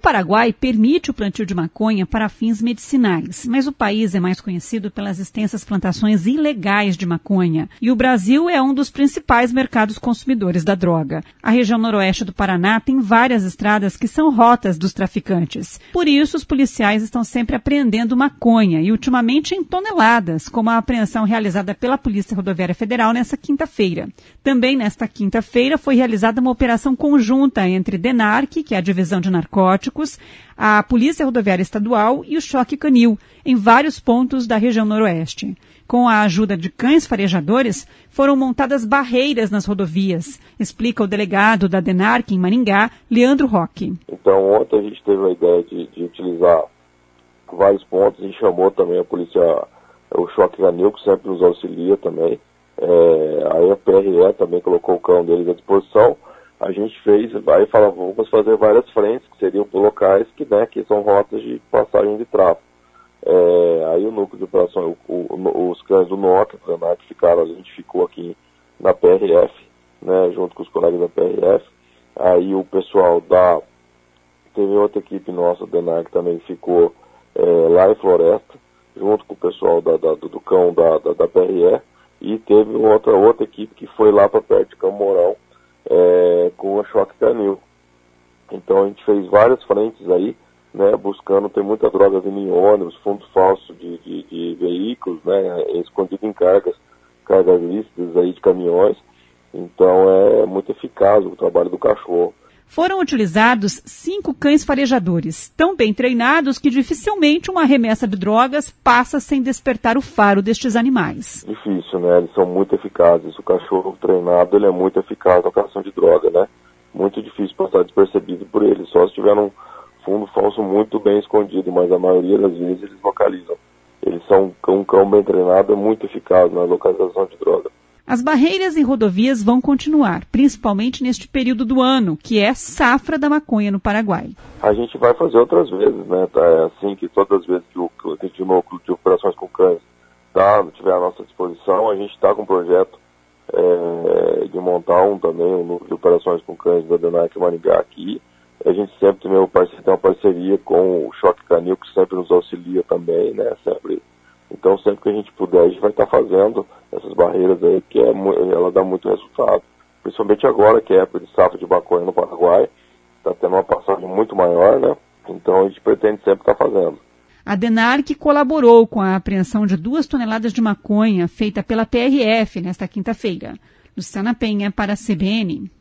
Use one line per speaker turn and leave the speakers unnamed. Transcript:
Paraguai permite o plantio de maconha para fins medicinais, mas o país é mais conhecido pelas extensas plantações ilegais de maconha, e o Brasil é um dos principais mercados consumidores da droga. A região noroeste do Paraná tem várias estradas que são rotas dos traficantes. Por isso, os policiais estão sempre apreendendo maconha, e ultimamente em toneladas, como a apreensão realizada pela Polícia Rodoviária Federal nesta quinta-feira. Também nesta quinta-feira foi realizada uma operação conjunta entre DENARC, que é a Divisão de Narcóticos, a Polícia Rodoviária Estadual e o Choque Canil, em vários pontos da região noroeste. Com a ajuda de cães farejadores, foram montadas barreiras nas rodovias, explica o delegado da DENARC em Maringá, Leandro Roque.
Então ontem a gente teve a ideia de utilizar vários pontos e chamou também a polícia, o Choque Canil, que sempre nos auxilia também. Aí a PRE também colocou o cão deles à disposição. A gente fez, aí falava, vamos fazer várias frentes, que seriam locais que são rotas de passagem de tráfego. Aí o núcleo de operações, os cães do NOC, que ficaram, a gente ficou aqui na PRF, né, junto com os colegas da PRF. Aí o pessoal teve outra equipe nossa, da DENARC, também ficou lá em Floresta, junto com o pessoal do cão da PRE. E teve outra equipe que foi lá para perto de Campo Mourão, com a Choque Canil. Então a gente fez várias frentes aí, né, buscando, tem muita droga vindo em ônibus, fundo falso de veículos, né, escondido em cargas lícitas aí de caminhões. Então é muito eficaz o trabalho do cachorro.
Foram utilizados 5 cães farejadores, tão bem treinados que dificilmente uma remessa de drogas passa sem despertar o faro destes animais.
Difícil, né? Eles são muito eficazes. O cachorro treinado, ele é muito eficaz na cação de droga, né? Muito difícil passar despercebido por eles, só se tiver um fundo falso muito bem escondido, mas a maioria das vezes eles localizam. Eles são um cão bem treinado, é muito eficaz na localização de droga.
As barreiras em rodovias vão continuar, principalmente neste período do ano, que é safra da maconha no Paraguai.
A gente vai fazer outras vezes, né? É assim que todas as vezes que o núcleo de operações com cães tiver à nossa disposição, a gente está com um projeto de montar um núcleo de operações com cães da DENARC Maringá aqui. A gente sempre tem uma parceria com o Choque Canil, que sempre nos auxilia também, né? Então sempre que a gente puder, a gente vai estar fazendo essas barreiras aí, que ela dá muito resultado. Principalmente agora, que é a época de safra de maconha no Paraguai, está tendo uma passagem muito maior, né? Então a gente pretende sempre estar fazendo.
A DENARC colaborou com a apreensão de 2 toneladas de maconha feita pela PRF nesta quinta-feira. Luciana Penha para a CBN.